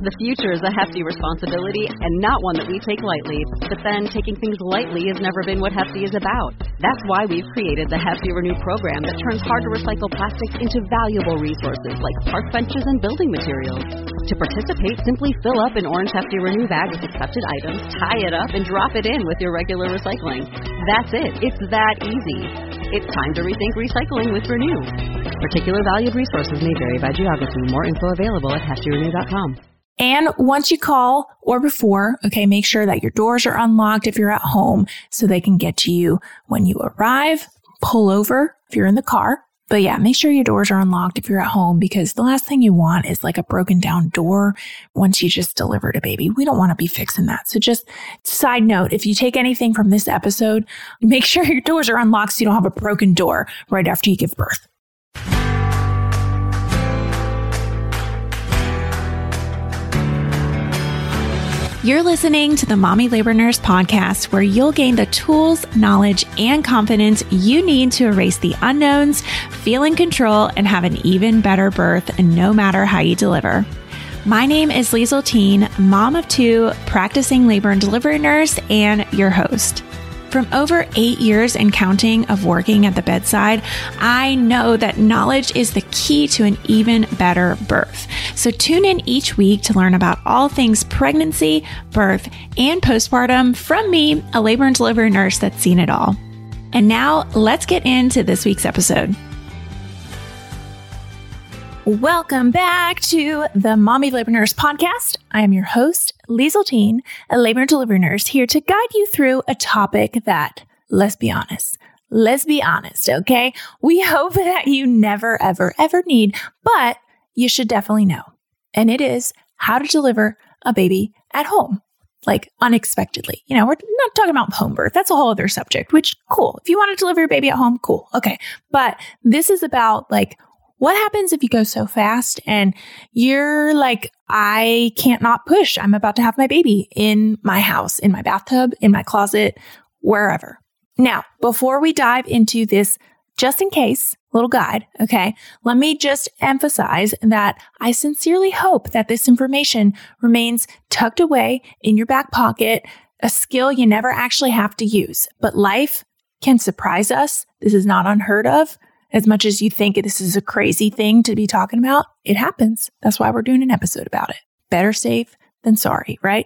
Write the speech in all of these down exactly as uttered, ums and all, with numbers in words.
The future is a hefty responsibility and not one that we take lightly. But then taking things lightly has never been what Hefty is about. That's why we've created the Hefty Renew program that turns hard-to-recycle plastics into valuable resources like park benches and building materials. To participate, simply fill up an orange Hefty Renew bag with accepted items, tie it up, and drop it in with your regular recycling. That's it. It's that easy. It's time to rethink recycling with Renew. Particular valued resources may vary by geography. More info available at hefty renew dot com. And once you call or before, okay, make sure that your doors are unlocked if you're at home so they can get to you when you arrive. Pull over if you're in the car. But yeah, make sure your doors are unlocked if you're at home, because the last thing you want is like a broken down door once you just delivered a baby. We don't want to be fixing that. So just side note, if you take anything from this episode, make sure your doors are unlocked so you don't have a broken door right after you give birth. You're listening to the Mommy Labor Nurse podcast, where you'll gain the tools, knowledge, and confidence you need to erase the unknowns, feel in control, and have an even better birth no matter how you deliver. My name is Liesl Teen, mom of two, practicing labor and delivery nurse, and your host. From over eight years and counting of working at the bedside, I know that knowledge is the key to an even better birth. So tune in each week to learn about all things pregnancy, birth, and postpartum from me, a labor and delivery nurse that's seen it all. And now let's get into this week's episode. Welcome back to the Mommy Labor Nurse podcast. I am your host, Liesl Teen, a labor and delivery nurse, here to guide you through a topic that, let's be honest, let's be honest, okay? We hope that you never, ever, ever need, but you should definitely know. And it is how to deliver a baby at home, like unexpectedly. You know, we're not talking about home birth. That's a whole other subject, which cool. If you want to deliver your baby at home, cool. Okay. But this is about like, what happens if you go so fast and you're like, I can't not push. I'm about to have my baby in my house, in my bathtub, in my closet, wherever. Now, before we dive into this, just in case little guide, okay, let me just emphasize that I sincerely hope that this information remains tucked away in your back pocket, a skill you never actually have to use. But life can surprise us. This is not unheard of. As much as you think this is a crazy thing to be talking about, it happens. That's why we're doing an episode about it. Better safe than sorry, right?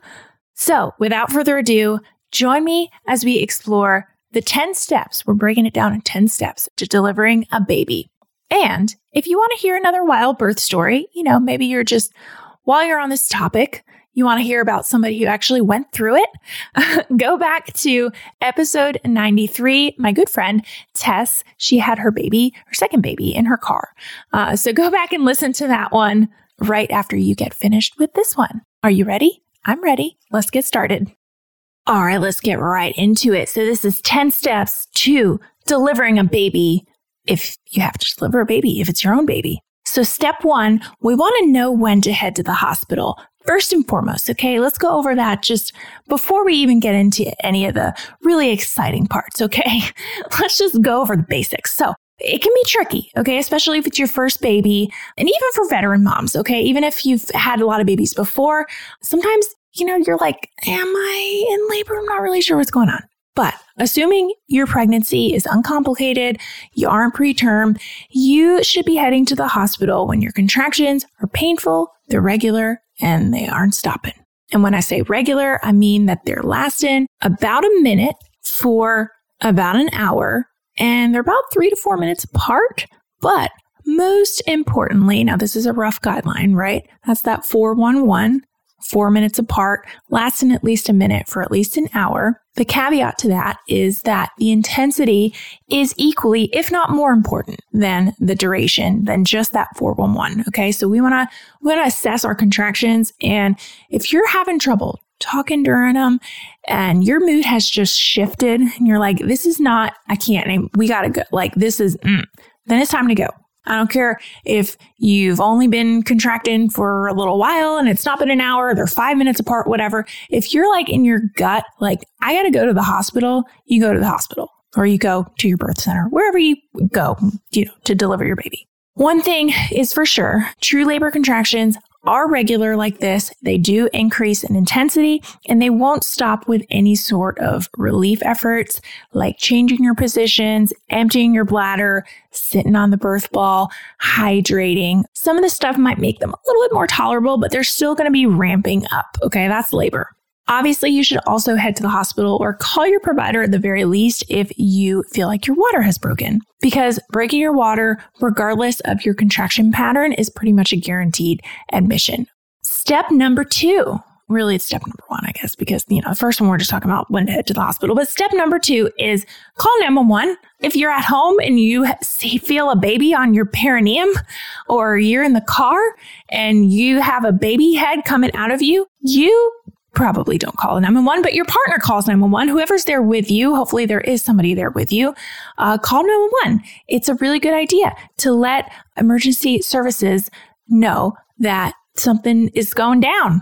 So without further ado, join me as we explore the ten steps. We're breaking it down in ten steps to delivering a baby. And if you want to hear another wild birth story, you know, maybe you're just, while you're on this topic, you want to hear about somebody who actually went through it, go back to episode ninety-three. My good friend, Tess, she had her baby, her second baby in her car. Uh, so go back and listen to that one right after you get finished with this one. Are you ready? I'm ready. Let's get started. All right, let's get right into it. So this is ten steps to delivering a baby if you have to deliver a baby, if it's your own baby. So step one, we want to know when to head to the hospital. First and foremost, okay, let's go over that just before we even get into any of the really exciting parts, okay? Let's just go over the basics. So it can be tricky, okay, especially if it's your first baby, and even for veteran moms, okay? Even if you've had a lot of babies before, sometimes, you know, you're like, am I in labor? I'm not really sure what's going on. But assuming your pregnancy is uncomplicated, you aren't preterm, you should be heading to the hospital when your contractions are painful, they're regular, and they aren't stopping. And when I say regular, I mean that they're lasting about a minute for about an hour, and they're about three to four minutes apart. But most importantly, now this is a rough guideline, right? That's that four one one. Four minutes apart, lasting at least a minute for at least an hour. The caveat to that is that the intensity is equally, if not more important than the duration, than just that four one one. Okay, so we want to we want to assess our contractions, and if you're having trouble talking during them, and your mood has just shifted, and you're like, "This is not, I can't, we gotta go," like this is, mm, then it's time to go. I don't care if you've only been contracting for a little while and it's not been an hour, they're five minutes apart, whatever. If you're like in your gut, like, I got to go to the hospital, you go to the hospital, or you go to your birth center, wherever you go, you know, to deliver your baby. One thing is for sure, true labor contractions are regular like this, they do increase in intensity, and they won't stop with any sort of relief efforts like changing your positions, emptying your bladder, sitting on the birth ball, hydrating. Some of the stuff might make them a little bit more tolerable, but they're still going to be ramping up. Okay, that's labor. Obviously, you should also head to the hospital or call your provider at the very least if you feel like your water has broken, because breaking your water, regardless of your contraction pattern, is pretty much a guaranteed admission. Step number two, really it's step number one, I guess, because, you know, the first one we're just talking about when to head to the hospital. But step number two is call nine one one. If you're at home and you see, feel a baby on your perineum, or you're in the car and you have a baby head coming out of you, you probably don't call nine one one, but your partner calls nine one one. Whoever's there with you, hopefully there is somebody there with you, uh, call nine one one. It's a really good idea to let emergency services know that something is going down.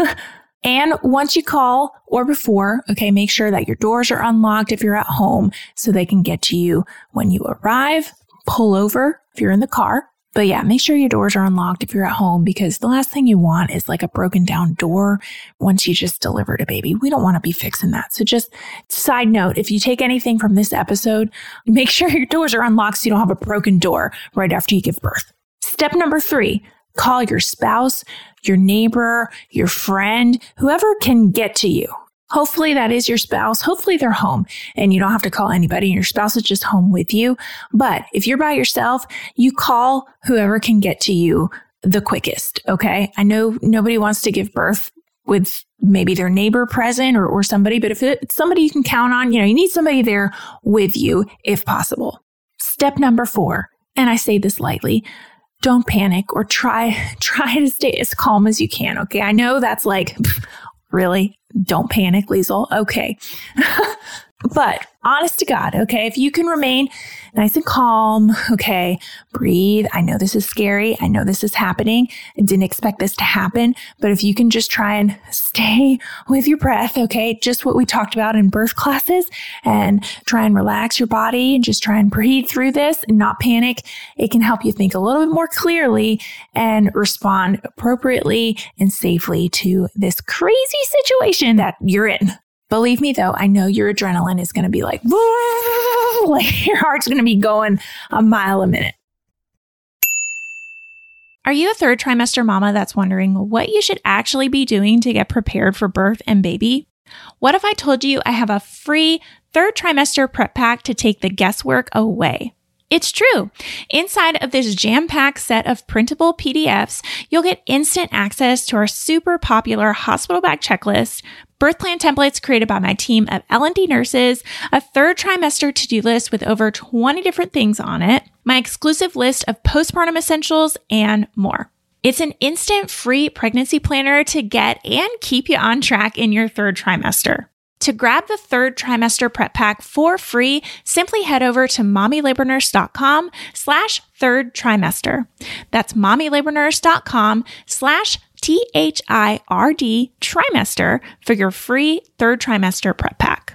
And once you call or before, okay, make sure that your doors are unlocked if you're at home so they can get to you when you arrive. Pull over if you're in the car. But yeah, make sure your doors are unlocked if you're at home, because the last thing you want is like a broken down door once you just delivered a baby. We don't want to be fixing that. So just side note, if you take anything from this episode, make sure your doors are unlocked so you don't have a broken door right after you give birth. Step number three, call your spouse, your neighbor, your friend, whoever can get to you. Hopefully that is your spouse. Hopefully they're home and you don't have to call anybody and your spouse is just home with you. But if you're by yourself, you call whoever can get to you the quickest. Okay. I know nobody wants to give birth with maybe their neighbor present or, or somebody, but if it's somebody you can count on, you know, you need somebody there with you if possible. Step number four, and I say this lightly, don't panic or try, try to stay as calm as you can. Okay. I know that's like, really? Don't panic, Liesl. Okay. But honest to God, okay, if you can remain nice and calm, okay, breathe. I know this is scary. I know this is happening. I didn't expect this to happen. But if you can just try and stay with your breath, okay, just what we talked about in birth classes, and try and relax your body and just try and breathe through this and not panic, it can help you think a little bit more clearly and respond appropriately and safely to this crazy situation that you're in. Believe me, though, I know your adrenaline is going to be like, whoa, like your heart's going to be going a mile a minute. Are you a third trimester mama that's wondering what you should actually be doing to get prepared for birth and baby? What if I told you I have a free third trimester prep pack to take the guesswork away? It's true. Inside of this jam-packed set of printable P D Fs, you'll get instant access to our super popular hospital bag checklist, birth plan templates created by my team of L and D nurses, a third trimester to-do list with over twenty different things on it, my exclusive list of postpartum essentials, and more. It's an instant free pregnancy planner to get and keep you on track in your third trimester. To grab the third trimester prep pack for free, simply head over to mommylabornurse.com slash third trimester. That's mommylabornurse.com slash T H I R D trimester for your free third trimester prep pack.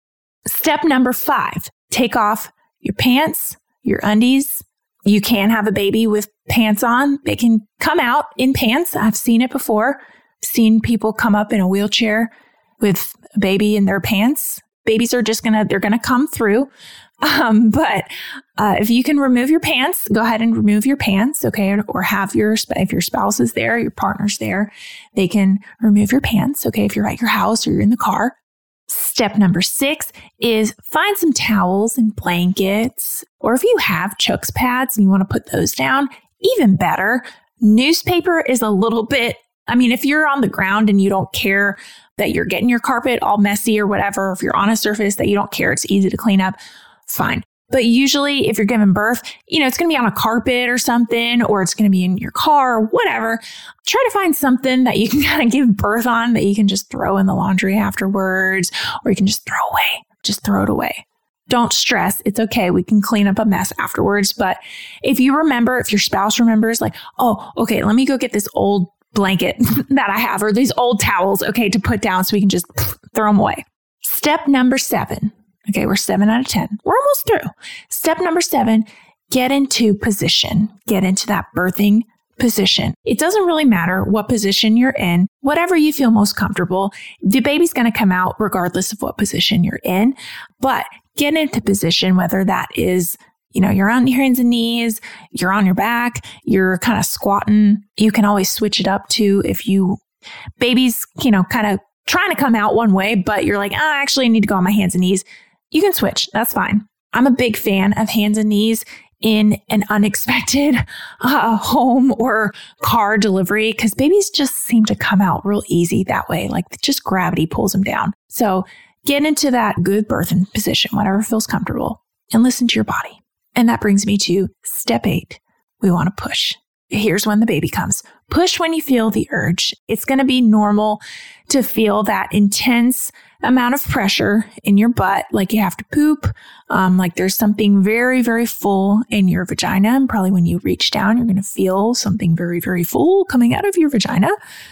Step number five, take off your pants, your undies. You can have a baby with pants on. They can come out in pants. I've seen it before. I've seen people come up in a wheelchair with a baby in their pants. Babies are just gonna, they're gonna come through. Um, but uh, if you can remove your pants, go ahead and remove your pants, okay? Or, or have your, if your spouse is there, your partner's there, they can remove your pants, okay? If you're at your house or you're in the car. Step number six is find some towels and blankets, or if you have Chooks pads and you want to put those down, even better. Newspaper is a little bit, I mean, if you're on the ground and you don't care that you're getting your carpet all messy or whatever, if you're on a surface that you don't care, it's easy to clean up, fine. But usually if you're giving birth, you know, it's going to be on a carpet or something, or it's going to be in your car or whatever. Try to find something that you can kind of give birth on that you can just throw in the laundry afterwards, or you can just throw away, just throw it away. Don't stress. It's okay. We can clean up a mess afterwards. But if you remember, if your spouse remembers, like, oh, okay, let me go get this old blanket that I have, or these old towels, okay, to put down so we can just throw them away. Step number seven. Okay, we're seven out of ten. We're almost through. Step number seven, get into position. Get into that birthing position. It doesn't really matter what position you're in, whatever you feel most comfortable. The baby's going to come out regardless of what position you're in, but get into position, whether that is, you know, you're on your hands and knees, you're on your back, you're kind of squatting. You can always switch it up to if you, baby's, you know, kind of trying to come out one way, but you're like, oh, I actually need to go on my hands and knees. You can switch. That's fine. I'm a big fan of hands and knees in an unexpected uh, home or car delivery, because babies just seem to come out real easy that way. Like just gravity pulls them down. So get into that good birthing position, whatever feels comfortable, and listen to your body. And that brings me to step eight. We want to push. Here's when the baby comes. Push when you feel the urge. It's going to be normal to feel that intense amount of pressure in your butt, like you have to poop, um, like there's something very, very full in your vagina. And probably when you reach down, you're going to feel something very, very full coming out of your vagina.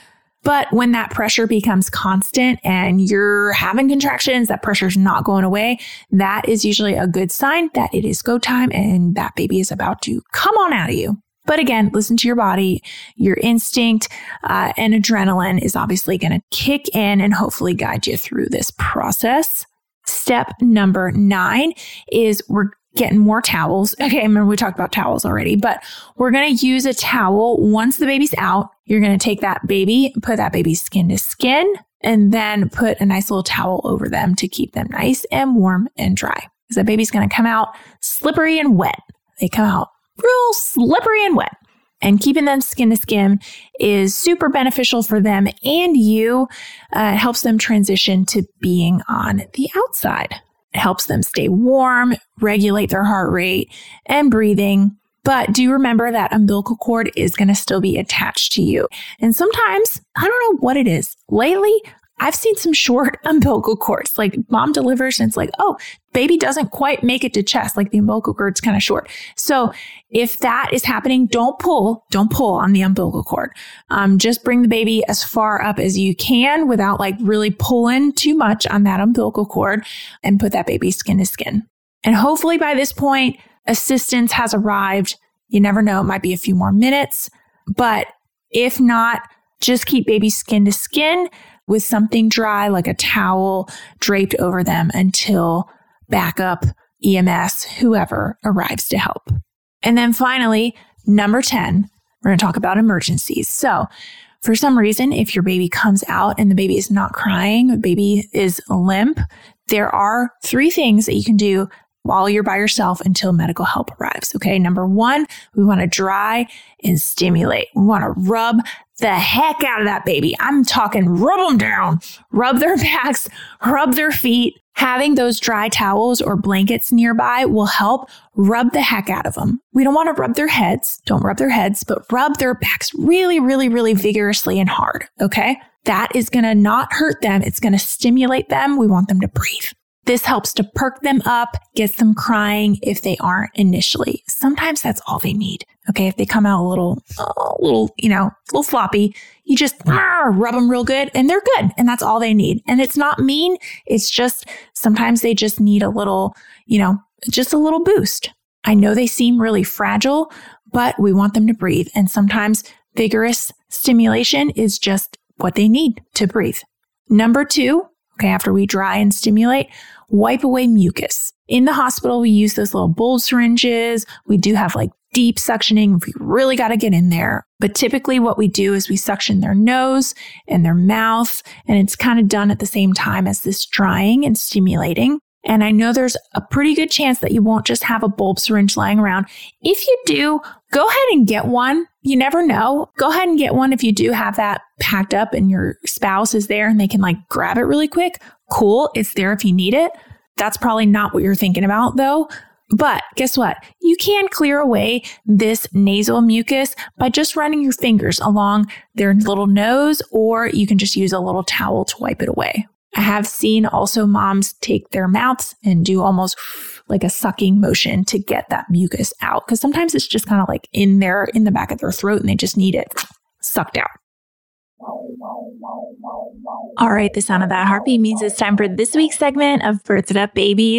But when that pressure becomes constant and you're having contractions, that pressure's not going away, that is usually a good sign that it is go time and that baby is about to come on out of you. But again, listen to your body. Your instinct uh, and adrenaline is obviously going to kick in and hopefully guide you through this process. Step number nine is we're getting more towels. Okay, I remember we talked about towels already, but we're going to use a towel once the baby's out. You're going to take that baby, put that baby skin to skin, and then put a nice little towel over them to keep them nice and warm and dry. Because that baby's going to come out slippery and wet. They come out real slippery and wet. And keeping them skin to skin is super beneficial for them and you. Uh, it helps them transition to being on the outside. It helps them stay warm, regulate their heart rate and breathing. But do remember that umbilical cord is going to still be attached to you. And sometimes, I don't know what it is. Lately, I've seen some short umbilical cords, like mom delivers and it's like, oh, baby doesn't quite make it to chest. Like the umbilical cord's kind of short. So if that is happening, don't pull, don't pull on the umbilical cord. Um, just bring the baby as far up as you can without like really pulling too much on that umbilical cord and put that baby skin to skin. And hopefully by this point, assistance has arrived. You never know. It might be a few more minutes, but if not, just keep baby skin to skin with something dry like a towel draped over them until backup, E M S, whoever arrives to help. And then finally, number ten, we're going to talk about emergencies. So for some reason, if your baby comes out and the baby is not crying, the baby is limp, there are three things that you can do while you're by yourself until medical help arrives. Okay. Number one, we want to dry and stimulate. We want to rub the heck out of that baby. I'm talking rub them down, rub their backs, rub their feet. Having those dry towels or blankets nearby will help rub the heck out of them. We don't want to rub their heads. Don't rub their heads, but rub their backs really, really, really vigorously and hard. Okay. That is going to not hurt them. It's going to stimulate them. We want them to breathe. This helps to perk them up, gets them crying if they aren't initially. Sometimes that's all they need. Okay, if they come out a little, a little, you know, a little floppy, you just ah, rub them real good and they're good. And that's all they need. And it's not mean. It's just sometimes they just need a little, you know, just a little boost. I know they seem really fragile, but we want them to breathe. And sometimes vigorous stimulation is just what they need to breathe. Number two, okay, after we dry and stimulate, wipe away mucus. In the hospital, we use those little bulb syringes. We do have like deep suctioning if we really got to get in there. But typically what we do is we suction their nose and their mouth, and it's kind of done at the same time as this drying and stimulating. And I know there's a pretty good chance that you won't just have a bulb syringe lying around. If you do, go ahead and get one. You never know. Go ahead and get one if you do have that packed up and your spouse is there and they can like grab it really quick. Cool. It's there if you need it. That's probably not what you're thinking about though. But guess what? You can clear away this nasal mucus by just running your fingers along their little nose, or you can just use a little towel to wipe it away. I have seen also moms take their mouths and do almost like a sucking motion to get that mucus out. Because sometimes it's just kind of like in there, in the back of their throat, and they just need it sucked out. All right, the sound of that heartbeat means it's time for this week's segment of Birth It Up Babies.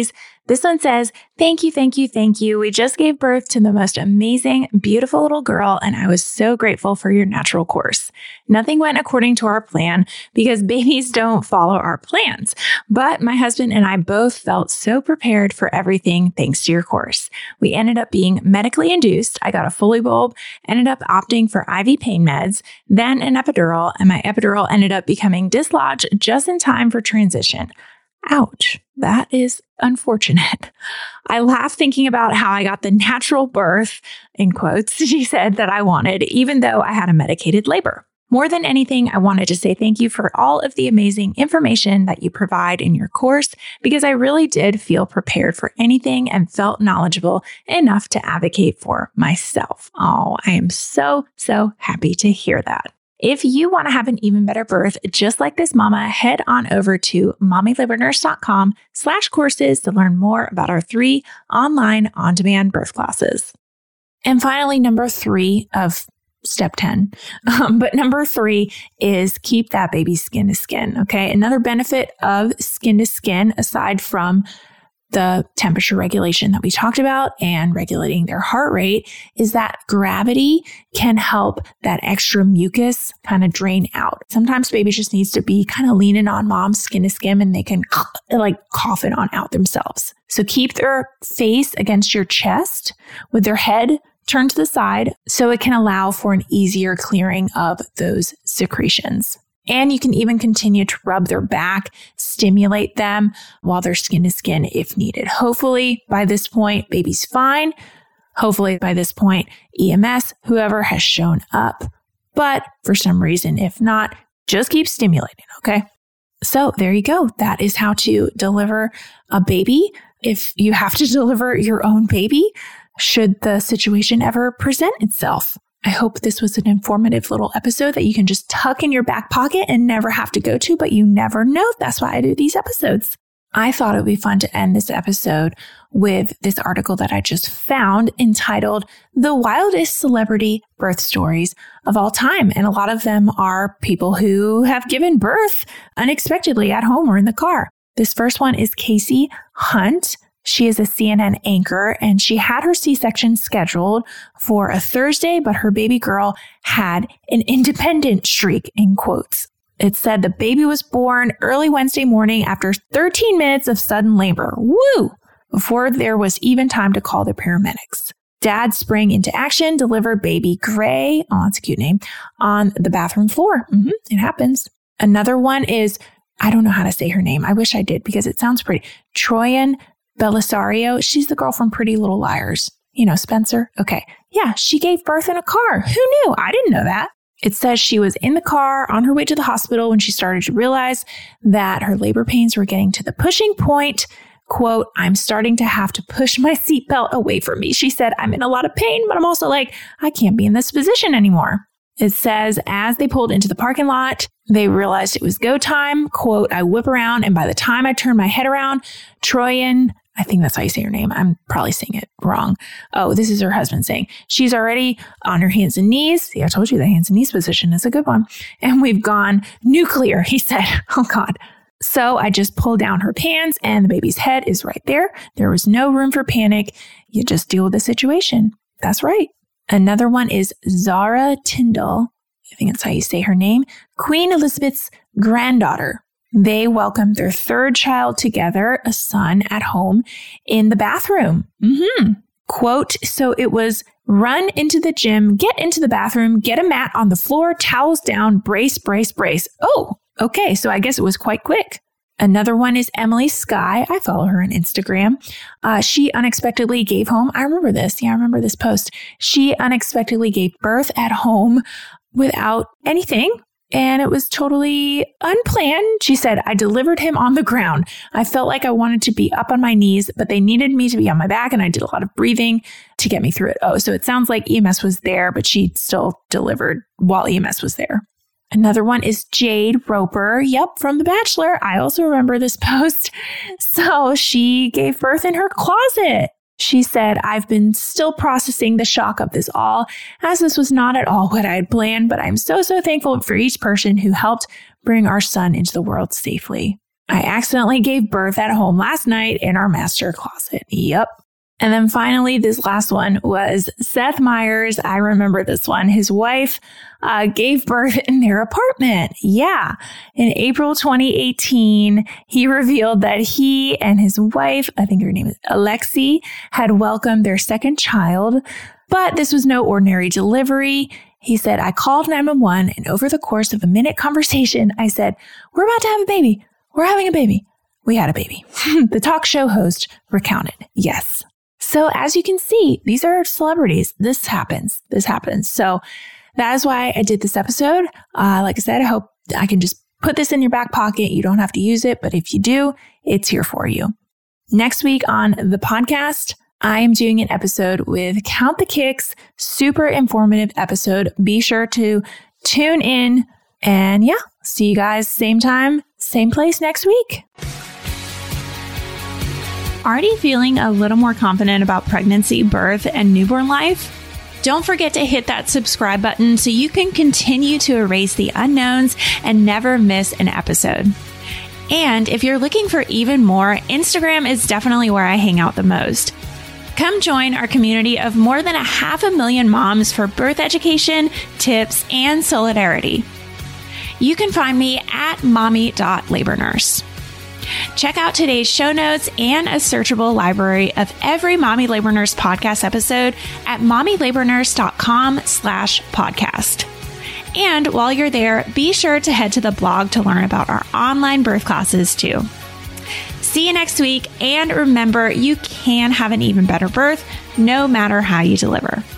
This one says, thank you, thank you, thank you. We just gave birth to the most amazing, beautiful little girl, and I was so grateful for your natural course. Nothing went according to our plan because babies don't follow our plans. But my husband and I both felt so prepared for everything thanks to your course. We ended up being medically induced. I got a Foley bulb, ended up opting for I V pain meds, then an epidural, and my epidural ended up becoming dislodged just in time for transition. Ouch, that is unfortunate. I laugh thinking about how I got the natural birth, in quotes, she said, that I wanted, even though I had a medicated labor. More than anything, I wanted to say thank you for all of the amazing information that you provide in your course, because I really did feel prepared for anything and felt knowledgeable enough to advocate for myself. Oh, I am so, so happy to hear that. If you want to have an even better birth, just like this mama, head on over to mommylabornurse.com slash courses to learn more about our three online on-demand birth classes. And finally, number three of step ten. Um, but number three is keep that baby skin to skin. Okay. Another benefit of skin to skin, aside from the temperature regulation that we talked about and regulating their heart rate, is that gravity can help that extra mucus kind of drain out. Sometimes baby just needs to be kind of leaning on mom's skin to skin and they can like cough it on out themselves. So keep their face against your chest with their head turned to the side so it can allow for an easier clearing of those secretions. And you can even continue to rub their back, stimulate them while they're skin to skin if needed. Hopefully by this point, baby's fine. Hopefully by this point, E M S, whoever has shown up. But for some reason, if not, just keep stimulating, okay? So there you go. That is how to deliver a baby. If you have to deliver your own baby, should the situation ever present itself. I hope this was an informative little episode that you can just tuck in your back pocket and never have to go to, but you never know. That's why I do these episodes. I thought it would be fun to end this episode with this article that I just found entitled The Wildest Celebrity Birth Stories of All Time. And a lot of them are people who have given birth unexpectedly at home or in the car. This first one is Kasie Hunt. She is a C N N anchor, and she had her C-section scheduled for a Thursday, but her baby girl had an independent streak, in quotes. It said the baby was born early Wednesday morning after thirteen minutes of sudden labor. Woo! Before there was even time to call the paramedics. Dad sprang into action, delivered baby Gray, oh, that's a cute name, on the bathroom floor. Mm-hmm, it happens. Another one is, I don't know how to say her name. I wish I did because it sounds pretty. Troian Bellisario. She's the girl from Pretty Little Liars. You know, Spencer. Okay. Yeah, she gave birth in a car. Who knew? I didn't know that. It says she was in the car on her way to the hospital when she started to realize that her labor pains were getting to the pushing point. Quote, I'm starting to have to push my seatbelt away from me. She said, I'm in a lot of pain, but I'm also like, I can't be in this position anymore. It says, as they pulled into the parking lot, they realized it was go time. Quote, I whip around, and by the time I turn my head around, Troian, I think that's how you say her name. I'm probably saying it wrong. Oh, this is her husband saying she's already on her hands and knees. See, I told you the hands and knees position is a good one. And we've gone nuclear, he said. Oh, God. So I just pulled down her pants and the baby's head is right there. There was no room for panic. You just deal with the situation. That's right. Another one is Zara Tyndall. I think that's how you say her name. Queen Elizabeth's granddaughter. They welcomed their third child together, a son, at home in the bathroom. Mm-hmm. Quote, so it was run into the gym, get into the bathroom, get a mat on the floor, towels down, brace, brace, brace. Oh, okay. So I guess it was quite quick. Another one is Emily Skye. I follow her on Instagram. Uh, she unexpectedly gave home. I remember this. Yeah, I remember this post. She unexpectedly gave birth at home without anything. And it was totally unplanned. She said, I delivered him on the ground. I felt like I wanted to be up on my knees, but they needed me to be on my back. And I did a lot of breathing to get me through it. Oh, so it sounds like E M S was there, but she still delivered while E M S was there. Another one is Jade Roper. Yep, from The Bachelor. I also remember this post. So she gave birth in her closet. She said, I've been still processing the shock of this all, as this was not at all what I had planned, but I'm so, so thankful for each person who helped bring our son into the world safely. I accidentally gave birth at home last night in our master closet. Yep. And then finally, this last one was Seth Meyers. I remember this one. His wife uh, gave birth in their apartment. Yeah. In April twenty eighteen, he revealed that he and his wife, I think her name is Alexi, had welcomed their second child. But this was no ordinary delivery. He said, I called nine one one, and over the course of a minute conversation, I said, we're about to have a baby. We're having a baby. We had a baby. The talk show host recounted. Yes. So as you can see, these are celebrities. This happens. This happens. So that is why I did this episode. Uh, like I said, I hope I can just put this in your back pocket. You don't have to use it, but if you do, it's here for you. Next week on the podcast, I am doing an episode with Count the Kicks. Super informative episode. Be sure to tune in. And yeah, see you guys same time, same place next week. Already feeling a little more confident about pregnancy, birth, and newborn life? Don't forget to hit that subscribe button so you can continue to erase the unknowns and never miss an episode. And if you're looking for even more, Instagram is definitely where I hang out the most. Come join our community of more than a half a million moms for birth education, tips, and solidarity. You can find me at mommy dot labor nurse. Check out today's show notes and a searchable library of every Mommy Labor Nurse podcast episode at mommy labor nurse dot com slash podcast. And while you're there, be sure to head to the blog to learn about our online birth classes too. See you next week, and remember, you can have an even better birth no matter how you deliver.